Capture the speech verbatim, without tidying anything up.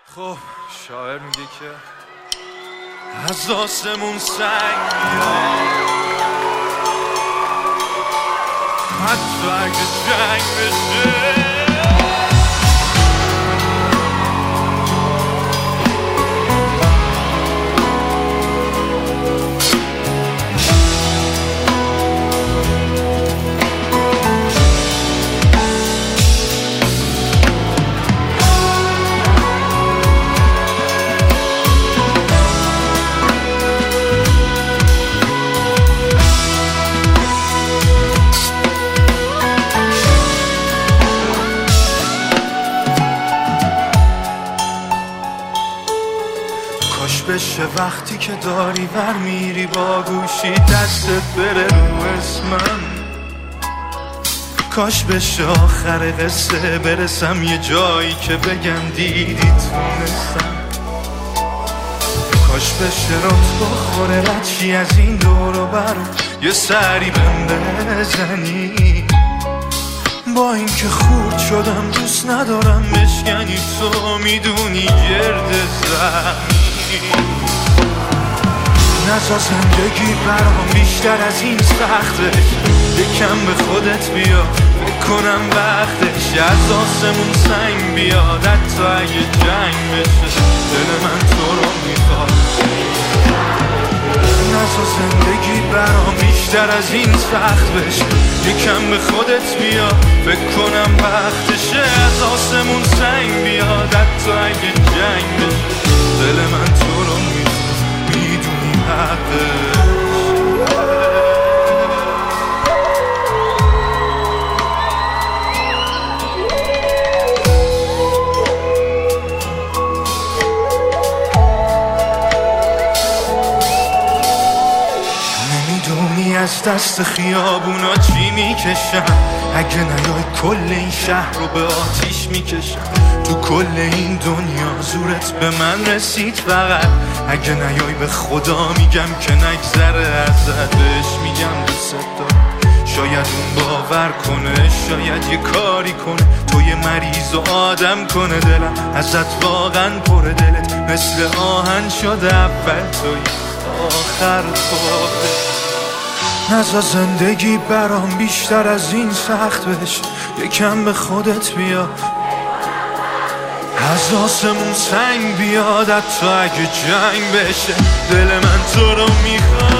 خب شاعر میگه که از آسمون سنگ میاد، حتی اگه جنگ بشه. کاش بشه وقتی که داری ور میری با گوشی دستت بره رو اسمم، کاش بشه آخر قصه برسم یه جایی که بگم دیدی تونستم، کاش بشه رات بخوره رچی از این دور و برم یه سری بهم بزنی. با این که خورد شدم دوست ندارم بشکنی، تو میدونی گرد زمین. نزا زندگی برام بیشتر از این سخته، یکم به خودت بیا فکر کنم وقتش از آسمون سنگ بیاد، حتی اگه جنگ بشه دل من تو رو میخواد. نزا زندگی برام بیشتر از این سخت بشه، یکم به خودت بیا فکر کنم وقتشه از آسمون سنگ بیاد، حتی اگه جنگ بشه دل من تو رو میخواد، میدونی حقش. از دست خیابونا چی میکشم، اگه نیای کل این شهر رو به آتیش میکشم. تو کل این دنیا زورت به من رسید فقط، اگه نیای به خدا میگم که نگذره ازت، بهش میگم دوست دارم. شاید اون باور کنه، شاید یه کاری کنه، تو یه مریض و آدم کنه دلم ازت واقعا پره. دلت مثل آهن شده اول توی آخر خودت. نزا زندگی برام بیشتر از این سخت بشه، یکم به خودت بیا از آسمون سنگ بیاد، حتی اگه جنگ بشه دل من تو رو میخواد.